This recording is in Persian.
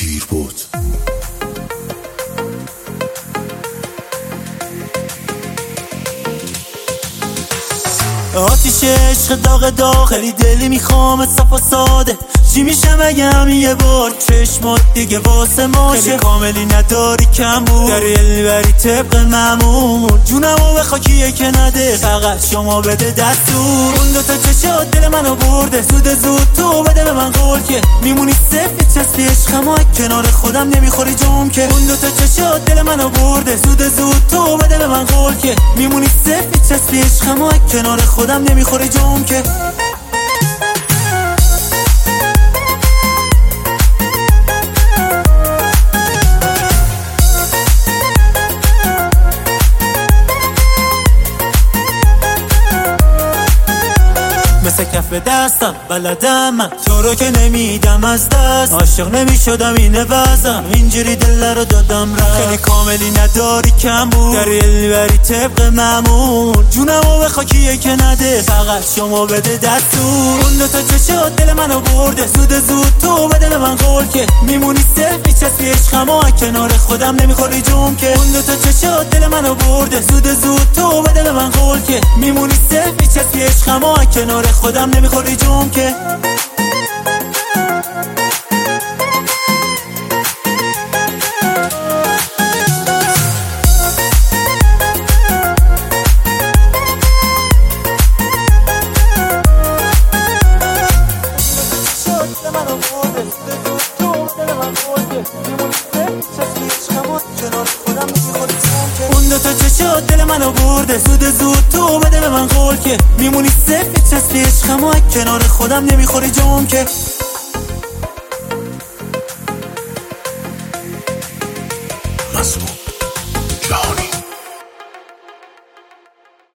دیر بود. آتیش عشق داغ خیلی دلی میخوام صفا ساده. چی میشه مگم یه بار چشمات دیگه واسه ماشه. خیلی کاملی نداری کم بود، داری علمی بری طبق معمول. جونمو به خاکیه که نده، فقط شما بده دستور. اون دوتا چشات دل منو برده، زود تو بده به من قول که میمونی سفت چسبی عشقمو کنار خودم نمیخوری جوم که. اون دوتا چشات دل منو برده، زود تو بده به من قول که میمونی سفت چسبی عشقمو کنار خودم نمیخوری جوم که. مثل کف دستم بلدم من تو رو که نمیدم از دست. عاشق نمیشدم اینه وزم، اینجوری دل رو دادم رفت. خیلی کاملی نداری کم بود، داری علمی بری طبق معمول. جونمو به خاکیه که نده، فقط شما بده دستور. اون دوتا چشات دل منو برده، زود تو بده به من قول که میمونی صرف میچسبی عشقمو کنار خودم نمیخوری جوم که. اون دوتا چشات دل منو برده، زود تو بده به من قول که میمونی صرف میچسبی عشقمو کنار خودم نمیخوری جوم که. اون دوتا چشات دل منو برده، زود تو بده به من قول که میمونی سفت چسبی عشقمو کنار خودم نمیخوری جوم که. مظلوم